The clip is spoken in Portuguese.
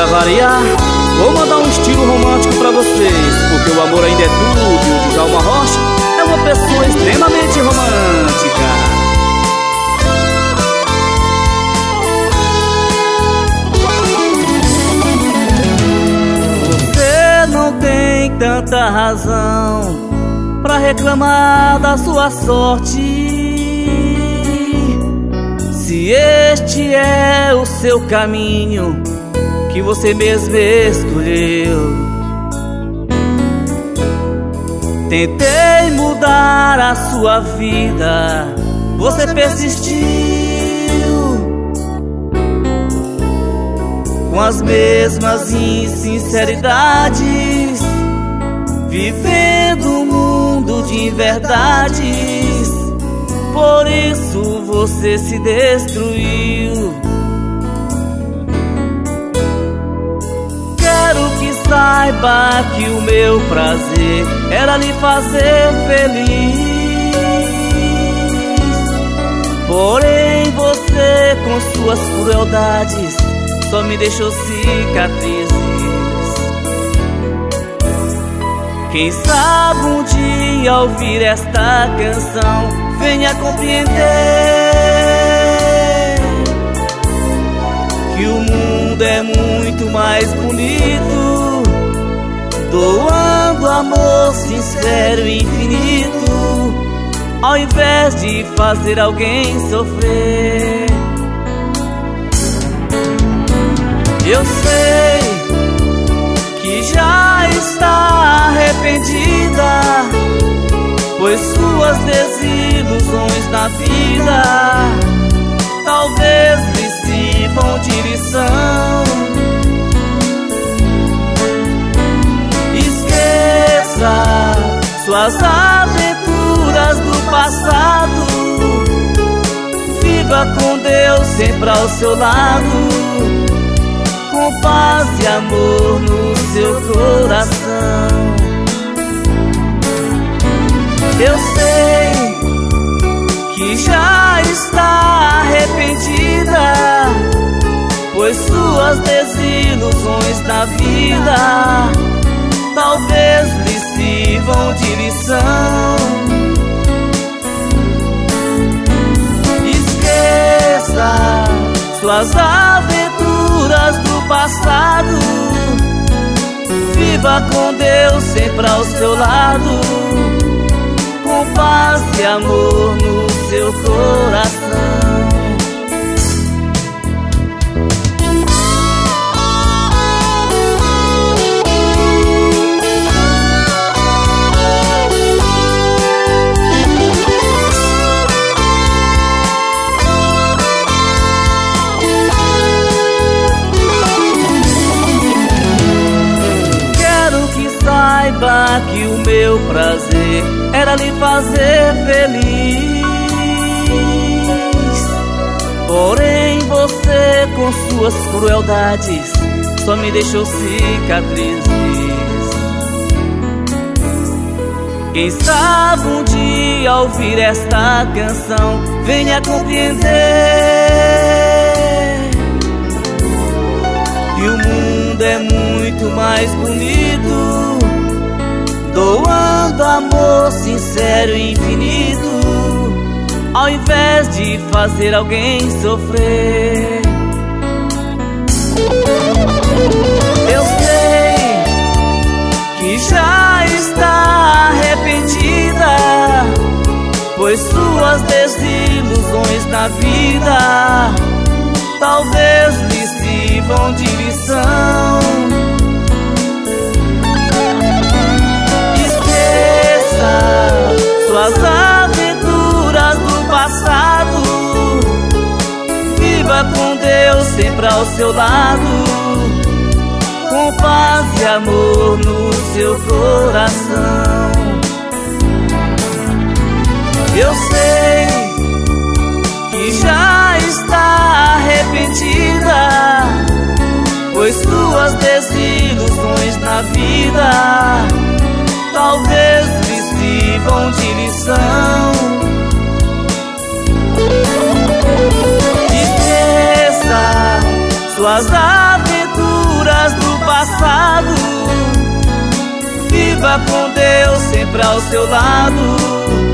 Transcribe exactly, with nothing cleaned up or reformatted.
Pra variar, vou mandar um estilo romântico pra vocês, porque o amor ainda é tudo e o Djalma Rocha é uma pessoa extremamente romântica. Você não tem tanta razão pra reclamar da sua sorte, se este é o seu caminho que você mesmo escolheu. Tentei mudar a sua vida, você persistiu com as mesmas insinceridades, vivendo um mundo de verdades. Por isso você se destruiu. Quero que saiba que o meu prazer era lhe fazer feliz, porém você com suas crueldades só me deixou cicatrizes. Quem sabe um dia ao ouvir esta canção venha compreender que o mundo é muito mais bonito doando amor sincero e infinito, ao invés de fazer alguém sofrer. Eu sei que já está arrependida, pois suas desilusões na vida talvez lhe sirvam de lição. Esqueça suas aventuras do passado, viva com Deus sempre ao seu lado, com paz e amor no seu coração. Eu sei que já está arrependida, pois suas desilusões na vida talvez lhe sirvam de lição. Esqueça suas aventuras do passado, viva com Deus sempre ao seu lado, com paz e amor no seu coração. Saiba que o meu prazer era lhe fazer feliz, porém você com suas crueldades só me deixou cicatrizes. Quem sabe um dia ao ouvir esta canção venha compreender que o mundo é muito mais bonito doando amor sincero e infinito, ao invés de fazer alguém sofrer. Eu sei que já está arrependida, pois suas desilusões na vida talvez lhe sirvam de lição. Suas aventuras do passado, viva com Deus sempre ao seu lado, com paz e amor no seu coração. Eu sei que já está arrependida, pois suas desilusões na vida talvez lhe sirvam de lição. Esqueça suas aventuras passado. Viva com Deus sempre ao seu lado.